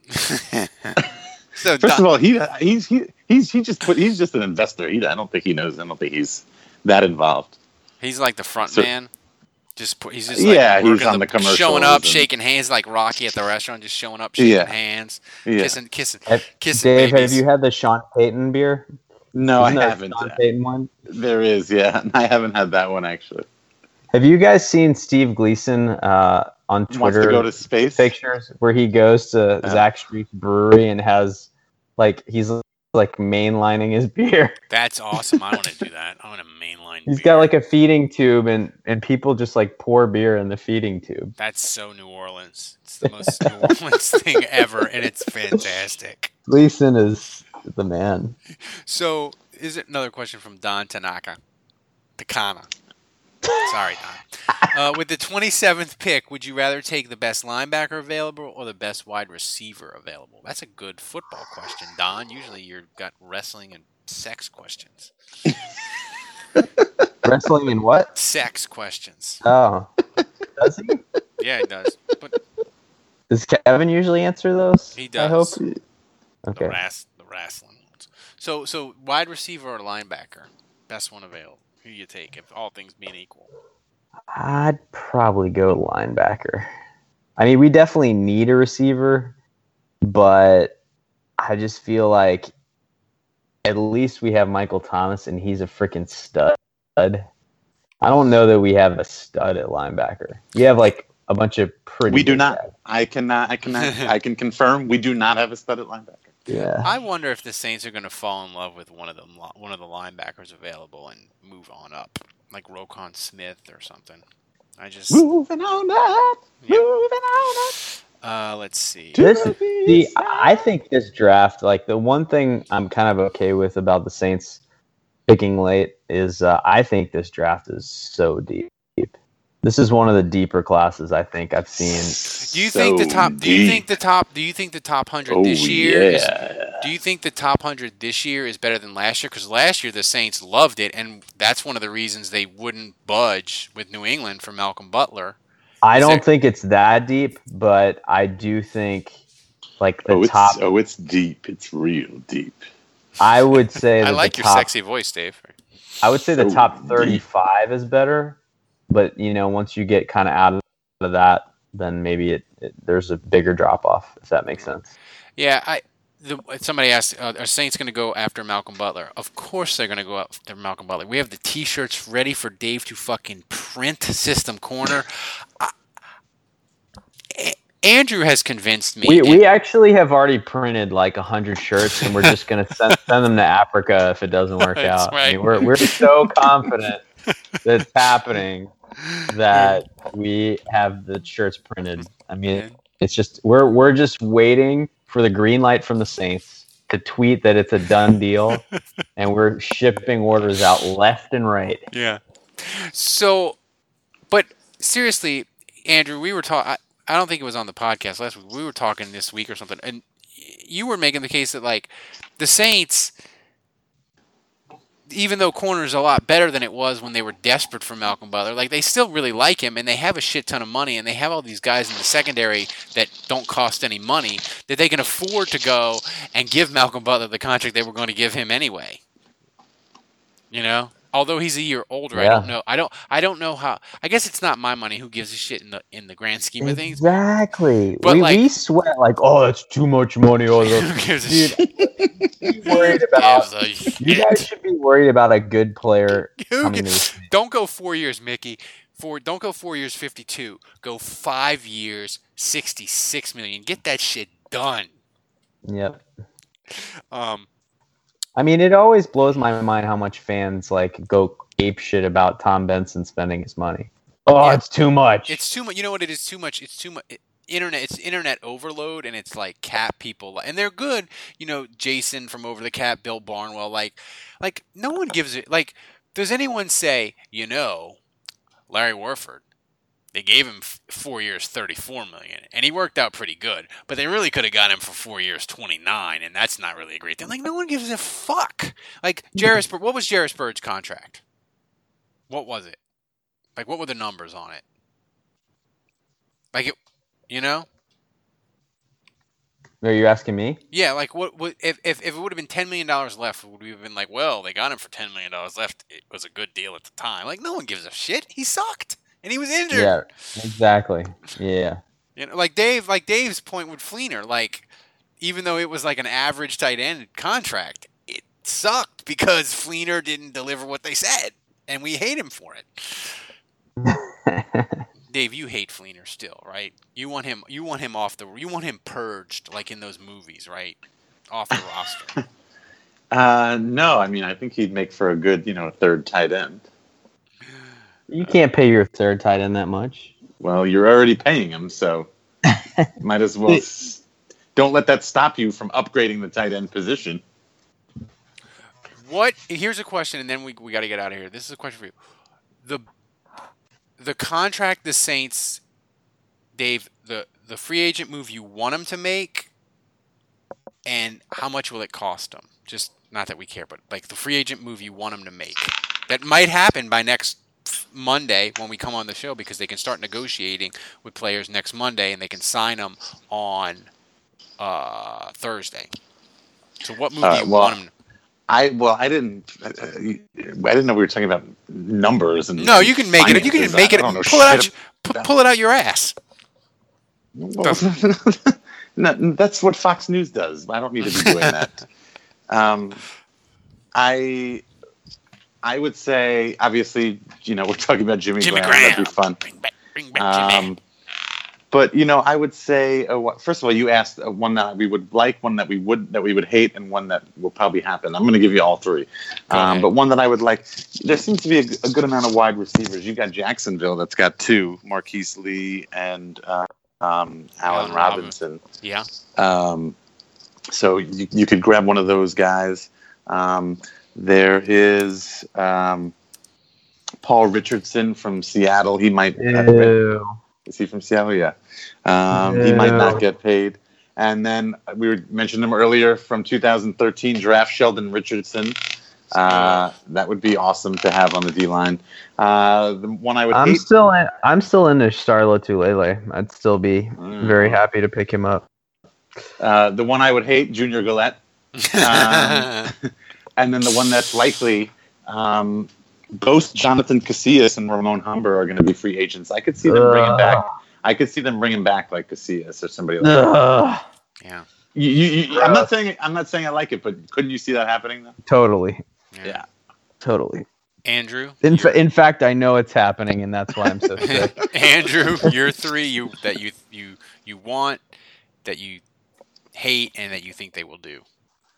so First Don- of all, he he's he he's he just put he's just an investor. He I don't think he knows. I don't think he's that involved. he's like the front So- man. Just put, he's just like Yeah, he's working on the commercials showing up, and- shaking hands like Rocky at the restaurant, just showing up, shaking Yeah. hands, Yeah. kissing, kissing, Have- kissing Dave, babies. have you had the Sean Payton beer? No, Isn't I there a haven't. Sean Payton one. There is, yeah. I haven't had that one actually. Have you guys seen Steve Gleason uh, on Wants Twitter to go to space. pictures where he goes to Yeah. Zach Street's brewery and has like he's like mainlining his beer. That's awesome. I want to do that. I want to mainline. He's beer. got like a feeding tube and and people just like pour beer in the feeding tube. That's so New Orleans. It's the most New Orleans thing ever, and it's fantastic. Gleason is the man. So, is it another question from Don Tanaka? Takana. Sorry, Don. Uh, with the twenty-seventh pick, would you rather take the best linebacker available or the best wide receiver available? That's a good football question, Don. Usually you've got wrestling and sex questions. Wrestling and what? Sex questions. Oh, does he? Yeah, he does. But Does Kevin usually answer those? he does. I hope. The, Okay. ras- the wrestling ones. So, so wide receiver or linebacker? Best one available. Who you take if all things being equal? I'd probably go linebacker. I mean, we definitely need a receiver, but I just feel like at least we have Michael Thomas, and he's a freaking stud. I don't know that we have a stud at linebacker. We have like a bunch of pretty. We do good not. guys. I cannot. I cannot. I can confirm we do not have a stud at linebacker. Yeah. I wonder if the Saints are going to fall in love with one of them, one of the linebackers available, and move on up, like Roquan Smith or something. I just Moving on up. Yeah. Moving on up. uh, let's see. This, see, I think this draft, like the one thing I'm kind of okay with about the Saints picking late is uh, I think this draft is so deep. This is one of the deeper classes I think I've seen. Do you think the So top? Do you deep. think the top? Do you think the top hundred Oh this year? Is, yeah. do you think the top hundred this year is better than last year? Because last year the Saints loved it, and that's one of the reasons they wouldn't budge with New England for Malcolm Butler. I Is don't there- think it's that deep, but I do think like the Oh, it's top. oh, it's deep. It's real deep. I would say that I like the your top, sexy voice, Dave. I would say the So top deep. thirty-five is better, but you know, once you get kind of out of that, then maybe it, it there's a bigger drop off. If that makes sense. Yeah, I. The, somebody asked, uh, are Saints going to go after Malcolm Butler? Of course they're going to go after Malcolm Butler. We have the T-shirts ready for Dave to fucking print. System Corner. I, A- Andrew has convinced me. We and- we actually have already printed like a hundred shirts, and we're just gonna send send them to Africa if it doesn't work That's out. I right. mean, we're we're so confident that it's happening that we have the shirts printed. I mean, it's just we're we're just waiting for the green light from the Saints to tweet that it's a done deal, and we're shipping orders out left and right. Yeah. So, but seriously, Andrew, we were talking. I don't think it was on the podcast last week. We were talking this week or something, and you were making the case that like the Saints, even though corner is a lot better than it was when they were desperate for Malcolm Butler, like they still really like him, and they have a shit ton of money, and they have all these guys in the secondary that don't cost any money that they can afford to go and give Malcolm Butler the contract they were going to give him anyway. You know, although he's a year older, I Yeah. don't know. I don't. I don't know how. I guess it's not my money. Who gives a shit in the in the grand scheme of things? Exactly. But, we, like- we sweat like, oh, that's too much money. Oh, Who that's- gives a Dude, shit? be worried about. Gives a You guys shit. should be worried about a good player Who coming to gi- this. Don't go four years, Mickey. Four. Don't go four years, fifty-two. Go five years, sixty-six million. Get that shit done. Yep. Um. I mean, it always blows my mind how much fans like go ape shit about Tom Benson spending his money. Oh, Yeah. it's too much. It's too much. You know what it is? Too much. It's too much. Internet. It's internet overload, and it's like cap people, and they're good. You know, Jason from Over the Cap, Bill Barnwell. Like, like no one gives it. Like, does anyone say, you know, Larry Warford? They gave him f- four years, thirty-four million, and he worked out pretty good. But they really could have got him for four years, twenty-nine, and that's not really a great thing. Like, no one gives a fuck. Like, Jarris, Bird- what was Jarris Bird's contract? What was it? Like, what were the numbers on it? Like, it, you know? Are you asking me? Yeah, like, what, what if, if, if it would have been ten million dollars left, would we have been like, well, they got him for ten million dollars left. It was a good deal at the time. Like, no one gives a shit. He sucked, and he was injured. Yeah, exactly. Yeah. You know, like Dave, like Dave's point with Fleener, like, even though it was like an average tight end contract, it sucked because Fleener didn't deliver what they said, and we hate him for it. Dave, you hate Fleener still, right? You want him. You want him off the. You want him purged, like in those movies, right? Off the roster. Uh, no, I mean I think he'd make for a good, you know, third tight end. You can't pay your third tight end that much. Well, you're already paying him, so might as well. s- Don't let that stop you from upgrading the tight end position. What? Here's a question, and then we we got to get out of here. This is a question for you. The the contract the Saints, Dave, the the free agent move you want them to make, and how much will it cost them? Just not that we care, but like the free agent move you want them to make. That might happen by next Monday when we come on the show because they can start negotiating with players next Monday and they can sign them on uh, Thursday. So what move Uh, do you well, want them to I well, I didn't. I didn't know we were talking about numbers and. No, you can make it. You can finances. make it. I don't know Pull it out. shit Pu- Pull it out your ass. Well, no, that's what Fox News does. I don't need to be doing that. Um, I I would say, obviously, you know, we're talking about Jimmy, Jimmy Graham. Graham. That'd be fun. Bring back, bring back Jimmy. Um, but you know, I would say, uh, what, first of all, you asked uh, one that we would like, one that we would that we would hate, and one that will probably happen. I'm going to give you all three. Go Um, ahead. but one that I would like, there seems to be a, a good amount of wide receivers. You got Jacksonville, that's got two, Marquise Lee and uh, um, Allen Allen Robinson. Yeah. Um, so you, you could grab one of those guys. Um, there is um, Paul Richardson from Seattle. He might. Ew. Is he from Seattle? Yeah. Um, he might not Ew. get paid. And then we were mentioned him earlier from two thousand thirteen draft, Sheldon Richardson. Uh, that would be awesome to have on the D line. Uh, the one I would I'm hate. still in, I'm still into Charlotte Tulele. I'd still be Mm. very happy to pick him up. Uh, the one I would hate, Junior Gillette. Um, and then the one that's likely, um, both Jonathan Casillas and Ramon Humber are going to be free agents. I could see them bringing back. I could see them bringing back like Casillas or somebody like that. Ugh. Yeah. You, you, you, I'm not saying I'm not saying I like it, but couldn't you see that happening though? Totally, Yeah. totally. Andrew. In, you're- fa- in fact, I know it's happening, and that's why I'm so sick. Andrew, your three you that you you you want, that you hate, and that you think they will do.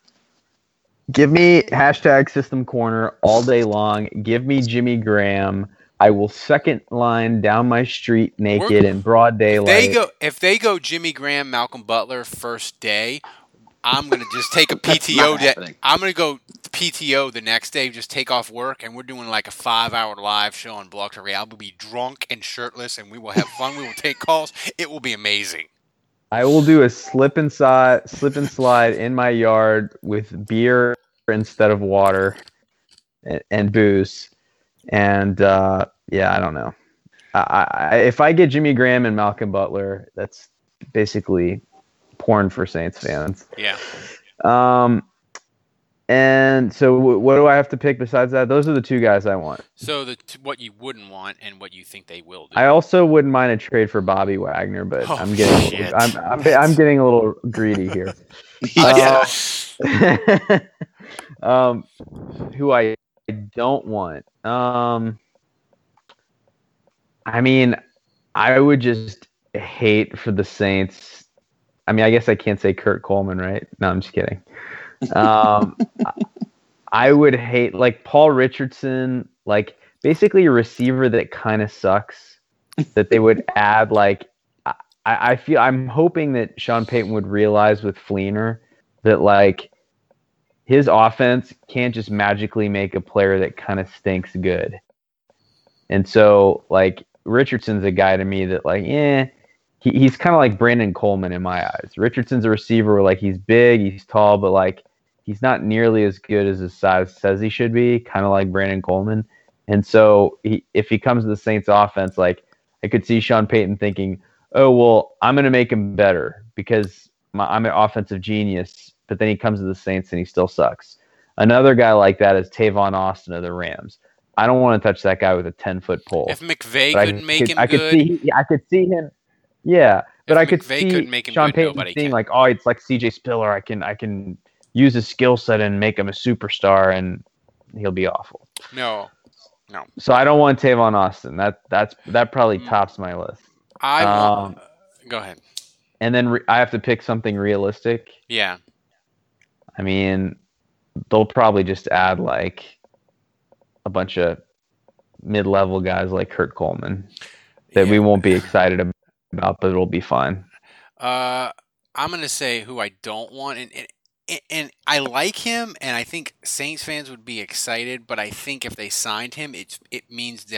Give me hashtag System Corner all day long. Give me Jimmy Graham. I will second line down my street naked We're- in broad daylight. They go if they go Jimmy Graham, Malcolm Butler first day. I'm gonna just take a P T O. not Day. happening. I'm gonna go P T O the next day. Just take off work, and we're doing like a five-hour live show on Blog Talk Radio. I will be drunk and shirtless, and we will have fun. We will take calls. It will be amazing. I will do a slip and slide, slip and slide in my yard with beer instead of water and, and booze. And uh, yeah, I don't know. I, I, if I get Jimmy Graham and Malcolm Butler, that's basically porn for Saints fans. Yeah. Um, and so w- what do I have to pick besides that? Those are the two guys I want. So the t- what you wouldn't want and what you think they will do. I also wouldn't mind a trade for Bobby Wagner, but Oh, I'm getting a shit. little, I'm, I'm I'm getting a little greedy here. Yeah. Uh, um, who I don't want. Um, I mean, I would just hate for the Saints. I mean, I guess I can't say Kurt Coleman, right? No, I'm just kidding. Um, I would hate like Paul Richardson, like basically a receiver that kind of sucks. That they would add like. I, I feel I'm hoping that Sean Payton would realize with Fleener that like his offense can't just magically make a player that kind of stinks good. And so like Richardson's a guy to me that like, eh, he, he's kind of like Brandon Coleman in my eyes. Richardson's a receiver where like he's big, he's tall, but like he's not nearly as good as his size says he should be, kind of like Brandon Coleman. And so he, if he comes to the Saints offense, like I could see Sean Payton thinking, oh, well, I'm going to make him better because my, I'm an offensive genius. But then he comes to the Saints and he still sucks. Another guy like that is Tavon Austin of the Rams. I don't want to touch that guy with a ten-foot pole. If McVay But I couldn't make could- him I could good, see, I could see him. Yeah, but If I could McVay see couldn't make him Sean good, Payton nobody seeing can. like, oh, it's like C J Spiller. I can, I can use his skill set and make him a superstar, and he'll be awful. no, So I don't want Tavon Austin. That that's that probably Mm. tops my list. I want. Um, Go ahead. And then re- I have to pick something realistic. Yeah. I mean, they'll probably just add like a bunch of mid-level guys like Kurt Coleman that Yeah. we won't be excited about, but it'll be fine. Uh, I'm gonna say who I don't want, and, and and I like him, and I think Saints fans would be excited. But I think if they signed him, it it means they'll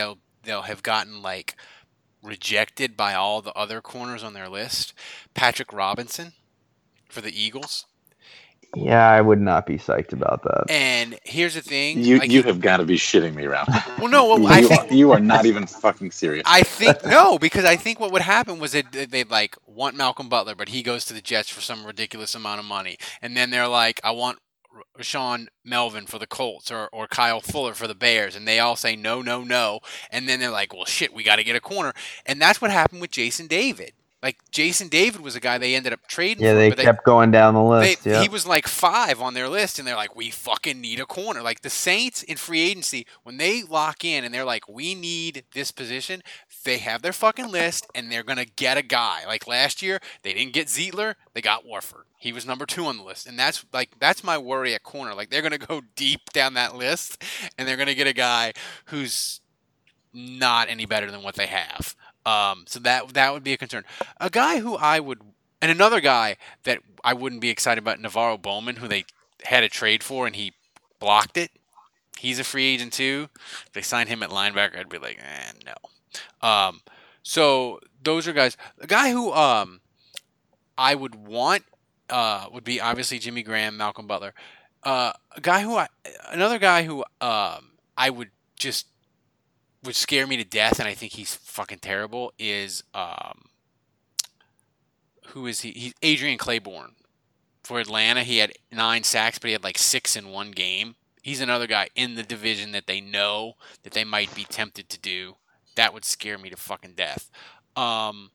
they'll have gotten like rejected by all the other corners on their list. Patrick Robinson for the Eagles. Yeah, I would not be psyched about that. And here's the thing: You like, you have got to be shitting me, Ralph. well, no, well, you, I think you are not even fucking serious. I think no, because I think what would happen was that they'd like want Malcolm Butler, but he goes to the Jets for some ridiculous amount of money, and then they're like, I want Rashawn Melvin for the Colts or, or Kyle Fuller for the Bears, and they all say no, no, no, and then they're like, well, shit, we got to get a corner, and that's what happened with Jason David. Like Jason David was a guy they ended up trading. Yeah, for, they but kept they, going down the list. They, yeah. He was like five on their list, and they're like, we fucking need a corner. Like the Saints in free agency, when they lock in and they're like, we need this position, they have their fucking list, and they're going to get a guy. Like last year, they didn't get Zeitler, they got Warford. He was number two on the list, and that's like that's my worry at corner. Like they're going to go deep down that list, and they're going to get a guy who's not any better than what they have. Um, so that that would be a concern. A guy who I would, and another guy that I wouldn't be excited about, Navarro Bowman, who they had a trade for and he blocked it. He's a free agent too. If they signed him at linebacker, I'd be like, eh, no. Um, so those are guys. A guy who um, I would want uh, would be obviously Jimmy Graham, Malcolm Butler. Uh, a guy who I, another guy who um, I would just would scare me to death, and I think he's fucking terrible, is, um, who is he? He's Adrian Claiborne. For Atlanta, he had nine sacks, but he had like six in one game. He's another guy in the division that they know that they might be tempted to do. That would scare me to fucking death. Um,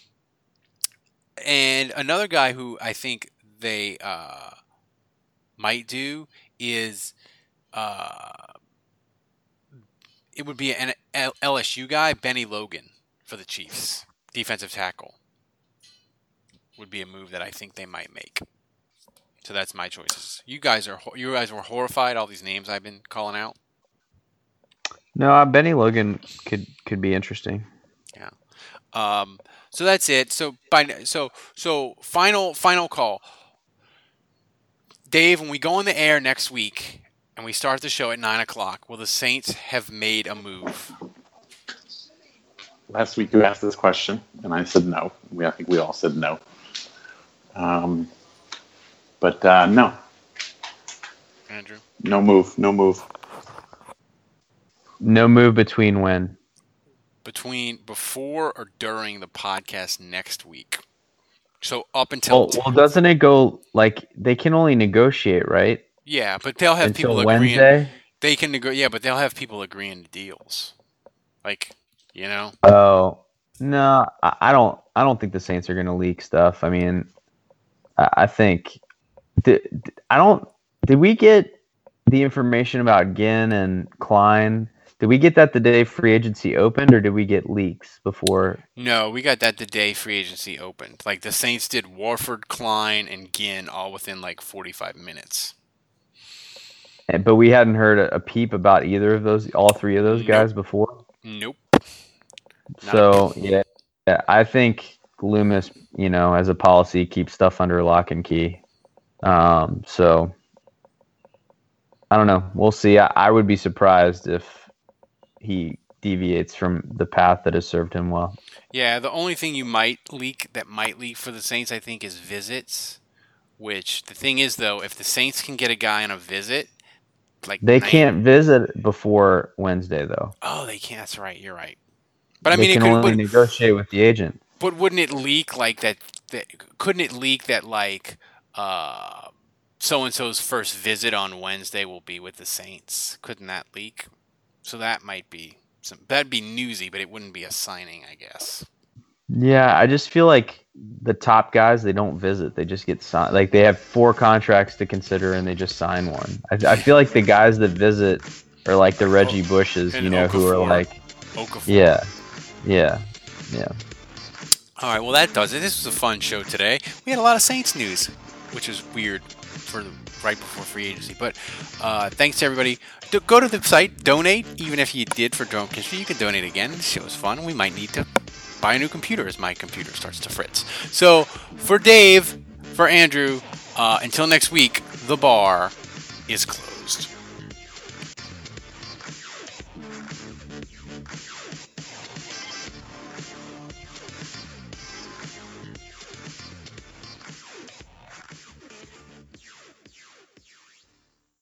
and another guy who I think they uh, might do is... Uh, it would be an L S U guy, Benny Logan, for the Chiefs. Defensive tackle. Would be a move that I think they might make. So that's my choices. You guys are you guys were horrified, all these names I've been calling out? No, uh, Benny Logan could could be interesting. Yeah. Um, so that's it. So by so so final final call. Dave, when we go on the air next week, and we start the show at nine o'clock, will the Saints have made a move? Last week you asked this question, and I said no. We, I think we all said no. Um, but uh, no. Andrew? No move. No move. No move between when? Between, before or during the podcast next week. So up until... Well, well doesn't it go, like, they can only negotiate, right? Yeah, but they'll have Until people Wednesday? agreeing. They can negotiate. Yeah, but they'll have people agreeing to deals. Like, you know. Oh no, I, I don't. I don't think the Saints are going to leak stuff. I mean, I, I think. Did, I don't. Did we get the information about Ginn and Klein? Did we get that the day free agency opened, or did we get leaks before? No, we got that the day free agency opened. Like the Saints did Warford, Klein, and Ginn all within like forty-five minutes. But we hadn't heard a, a peep about either of those, all three of those nope. guys before. Nope. Not so yeah, yeah, I think Loomis, you know, as a policy, keeps stuff under lock and key. Um, so I don't know. We'll see. I, I would be surprised if he deviates from the path that has served him well. Yeah, the only thing you might leak that might leak for the Saints, I think, is visits. Which the thing is, though, if the Saints can get a guy on a visit. Like they night. can't visit before Wednesday, though. Oh, they can't. That's right. You're right. But I they mean, can it could, only but, negotiate with the agent. But wouldn't it leak like that? that couldn't it leak that like uh, so and so's first visit on Wednesday will be with the Saints? Couldn't that leak? So that might be some. That'd be newsy, but it wouldn't be a signing, I guess. Yeah, I just feel like the top guys, they don't visit. They just get signed. Like, they have four contracts to consider, and they just sign one. I, I feel like the guys that visit are like the Reggie Bushes, and you know, Okafor. who are like... Okafor. Yeah, yeah, yeah. All right, well, that does it. This was a fun show today. We had a lot of Saints news, which is weird for the, right before free agency. But uh, thanks to everybody. D- go to the site, donate. Even if you did for Drone History, you can donate again. This show was fun. We might need to buy a new computer as my computer starts to fritz. So for Dave, for Andrew, uh, until next week, the bar is closed.